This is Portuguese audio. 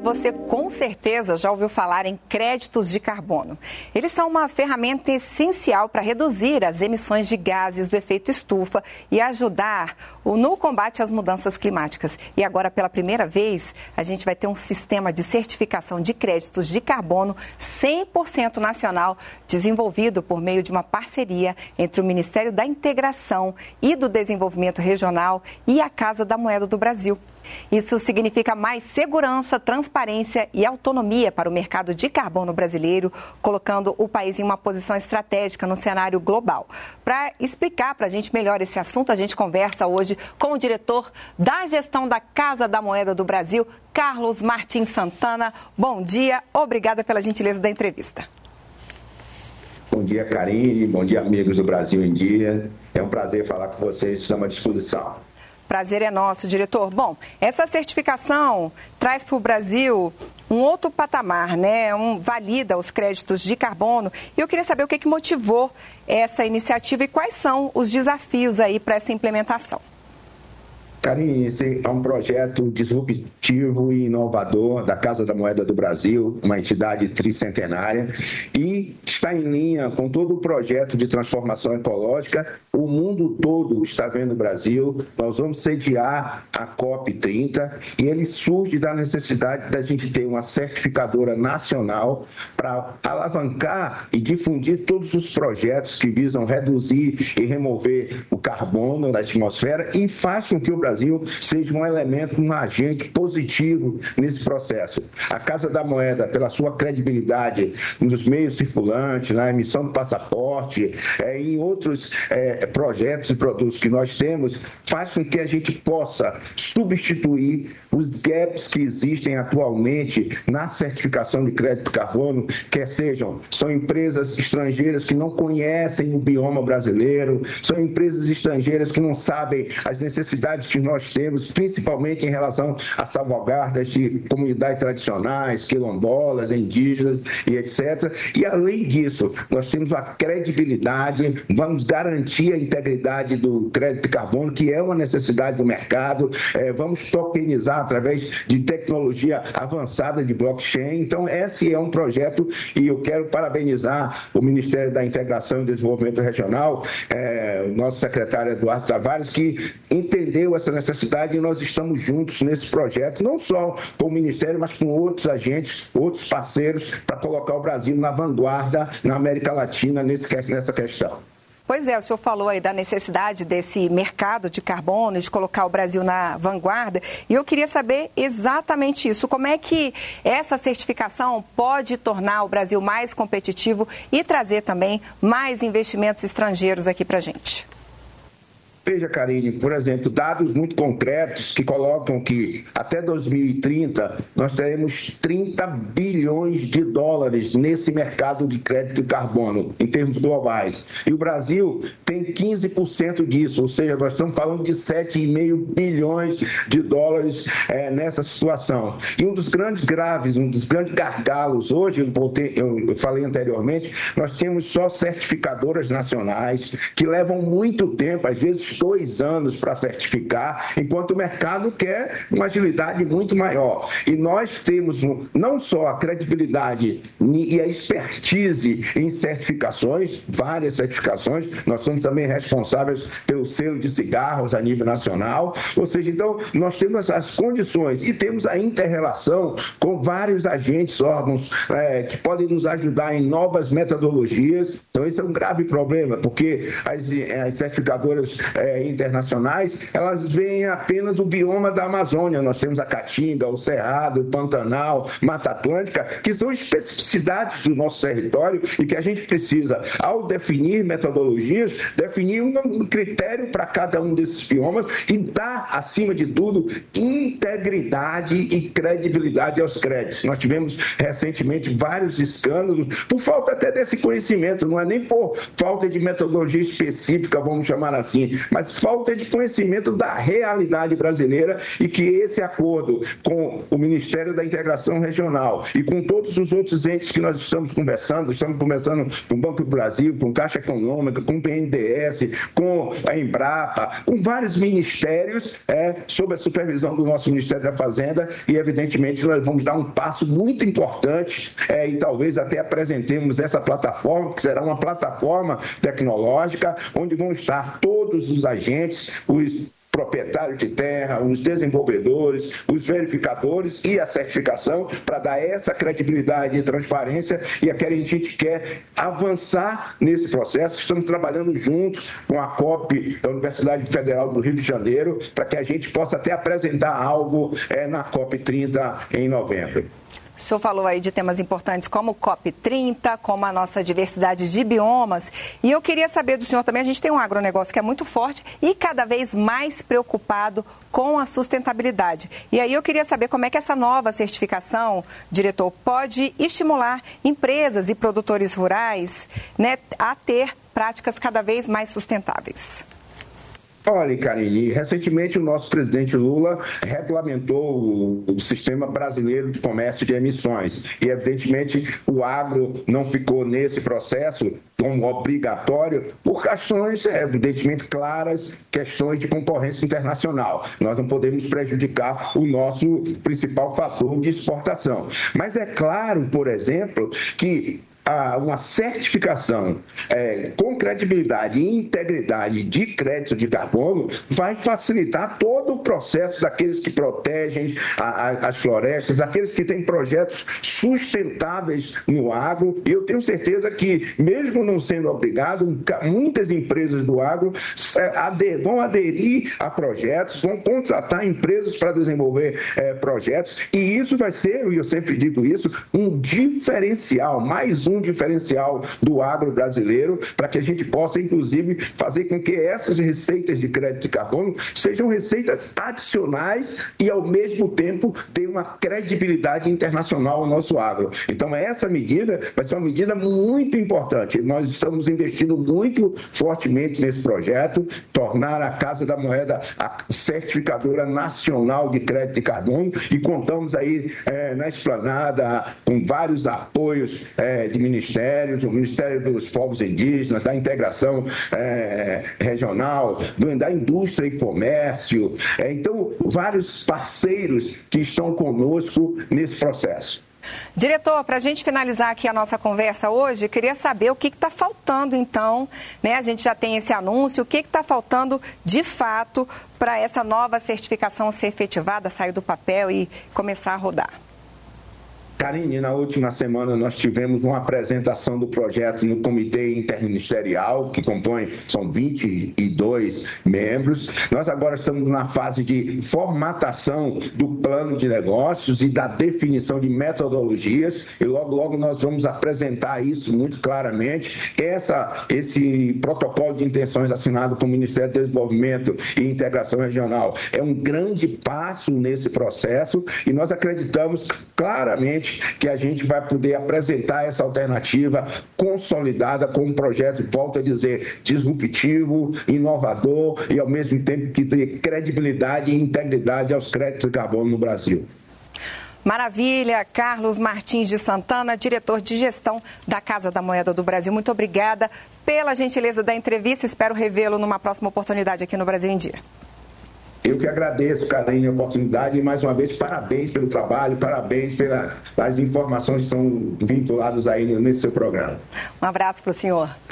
Você com certeza já ouviu falar em créditos de carbono. Eles são uma ferramenta essencial para reduzir as emissões de gases do efeito estufa e ajudar no combate às mudanças climáticas. E agora, pela primeira vez, a gente vai ter um sistema de certificação de créditos de carbono 100% nacional, desenvolvido por meio de uma parceria entre o Ministério da Integração e do Desenvolvimento Regional e a Casa da Moeda do Brasil. Isso significa mais segurança, transparência e autonomia para o mercado de carbono brasileiro, colocando o país em uma posição estratégica no cenário global. Para explicar para a gente melhor esse assunto, a gente conversa hoje com o diretor da gestão da Casa da Moeda do Brasil, Carlos Martins Santana. Bom dia, obrigada pela gentileza da entrevista. Bom dia, Karine. Bom dia, amigos do Brasil em Dia. É um prazer falar com vocês, estamos à disposição. Prazer é nosso, diretor. Bom, essa certificação traz para o Brasil um outro patamar, né? Valida os créditos de carbono. E eu queria saber o que motivou essa iniciativa e quais são os desafios aí para essa implementação. Karine, esse é um projeto disruptivo e inovador da Casa da Moeda do Brasil, uma entidade tricentenária, e está em linha com todo o projeto de transformação ecológica. O mundo todo está vendo o Brasil. Nós vamos sediar a COP30 e ele surge da necessidade da gente ter uma certificadora nacional para alavancar e difundir todos os projetos que visam reduzir e remover o carbono da atmosfera e faz com que o Brasil seja um elemento, um agente positivo nesse processo. A Casa da Moeda, pela sua credibilidade nos meios circulantes, na emissão do passaporte, em outros projetos e produtos que nós temos, faz com que a gente possa substituir os gaps que existem atualmente na certificação de crédito de carbono, são empresas estrangeiras que não conhecem o bioma brasileiro, são empresas estrangeiras que não sabem as necessidades que nós temos, principalmente em relação a salvaguardas de comunidades tradicionais, quilombolas, indígenas e etc. E, além disso, nós temos a credibilidade, vamos garantir a integridade do crédito de carbono, que é uma necessidade do mercado, vamos tokenizar através de tecnologia avançada de blockchain. Então, esse é um projeto e eu quero parabenizar o Ministério da Integração e Desenvolvimento Regional, o nosso secretário Eduardo Tavares, que entendeu essa necessidade e nós estamos juntos nesse projeto, não só com o Ministério, mas com outros agentes, outros parceiros, para colocar o Brasil na vanguarda na América Latina nessa questão. Pois é, o senhor falou aí da necessidade desse mercado de carbono, de colocar o Brasil na vanguarda, e eu queria saber exatamente isso. Como é que essa certificação pode tornar o Brasil mais competitivo e trazer também mais investimentos estrangeiros aqui para a gente? Veja, Karine, por exemplo, dados muito concretos que colocam que até 2030 nós teremos 30 bilhões de dólares nesse mercado de crédito de carbono, em termos globais. E o Brasil tem 15% disso, ou seja, nós estamos falando de 7,5 bilhões de dólares nessa situação. E um dos grandes gargalos hoje, eu falei anteriormente, nós temos só certificadoras nacionais que levam muito tempo, às vezes 2 anos para certificar, enquanto o mercado quer uma agilidade muito maior. E nós temos não só a credibilidade e a expertise em certificações, várias certificações, nós somos também responsáveis pelo selo de cigarros a nível nacional, ou seja, então nós temos as condições e temos a inter-relação com vários agentes, órgãos que podem nos ajudar em novas metodologias. Então esse é um grave problema, porque as certificadoras internacionais, elas veem apenas o bioma da Amazônia. Nós temos a Caatinga, o Cerrado, o Pantanal, Mata Atlântica, que são especificidades do nosso território e que a gente precisa, ao definir metodologias, definir um critério para cada um desses biomas e dar, acima de tudo, integridade e credibilidade aos créditos. Nós tivemos recentemente vários escândalos por falta até desse conhecimento, não é nem por falta de metodologia específica, vamos chamar assim, mas falta de conhecimento da realidade brasileira, e que esse acordo com o Ministério da Integração Regional e com todos os outros entes que nós estamos conversando com o Banco do Brasil, com Caixa Econômica, com o BNDES, com a Embrapa, com vários ministérios, sob a supervisão do nosso Ministério da Fazenda, e evidentemente nós vamos dar um passo muito importante, e talvez até apresentemos essa plataforma, que será uma plataforma tecnológica, onde vão estar todos os agentes, os proprietários de terra, os desenvolvedores, os verificadores e a certificação, para dar essa credibilidade e transparência, e a gente quer avançar nesse processo. Estamos trabalhando juntos com a COP da Universidade Federal do Rio de Janeiro, para que a gente possa até apresentar algo na COP 30 em novembro. O senhor falou aí de temas importantes como o COP30, como a nossa diversidade de biomas. E eu queria saber do senhor também, a gente tem um agronegócio que é muito forte e cada vez mais preocupado com a sustentabilidade. E aí eu queria saber como é que essa nova certificação, diretor, pode estimular empresas e produtores rurais, né, a ter práticas cada vez mais sustentáveis. Olha, Karine, recentemente o nosso presidente Lula regulamentou o Sistema Brasileiro de Comércio de Emissões, e evidentemente o agro não ficou nesse processo como obrigatório por questões evidentemente claras, questões de concorrência internacional. Nós não podemos prejudicar o nosso principal fator de exportação. Mas é claro, por exemplo, que uma certificação com credibilidade e integridade de crédito de carbono vai facilitar todo o processo daqueles que protegem as florestas, aqueles que têm projetos sustentáveis no agro. E eu tenho certeza que, mesmo não sendo obrigado, muitas empresas do agro vão aderir a projetos, vão contratar empresas para desenvolver projetos, e isso vai ser, e eu sempre digo isso, um diferencial, mais um diferencial do agro brasileiro, para que a gente possa, inclusive, fazer com que essas receitas de crédito de carbono sejam receitas adicionais e, ao mesmo tempo, tenham uma credibilidade internacional ao nosso agro. Então, essa medida vai ser uma medida muito importante. Nós estamos investindo muito fortemente nesse projeto, tornar a Casa da Moeda a certificadora nacional de crédito de carbono, e contamos aí na Esplanada com vários apoios de ministérios, o Ministério dos Povos Indígenas, da Integração Regional, da Indústria e Comércio, então vários parceiros que estão conosco nesse processo. Diretor, para a gente finalizar aqui a nossa conversa hoje, queria saber o que está faltando, então, né? A gente já tem esse anúncio, o que está faltando de fato para essa nova certificação ser efetivada, sair do papel e começar a rodar? Karine, na última semana nós tivemos uma apresentação do projeto no Comitê Interministerial, que são 22 membros. Nós agora estamos na fase de formatação do plano de negócios e da definição de metodologias, e logo nós vamos apresentar isso muito claramente. Esse protocolo de intenções assinado com o Ministério do Desenvolvimento e Integração Regional é um grande passo nesse processo, e nós acreditamos claramente que a gente vai poder apresentar essa alternativa consolidada com um projeto, volto a dizer, disruptivo, inovador e, ao mesmo tempo, que dê credibilidade e integridade aos créditos de carbono no Brasil. Maravilha. Carlos Martins de Santana, diretor de gestão da Casa da Moeda do Brasil. Muito obrigada pela gentileza da entrevista. Espero revê-lo numa próxima oportunidade aqui no Brasil em Dia. Eu que agradeço, Karine, a oportunidade, e mais uma vez, parabéns pelo trabalho, parabéns pelas informações que são vinculadas aí nesse seu programa. Um abraço para o senhor.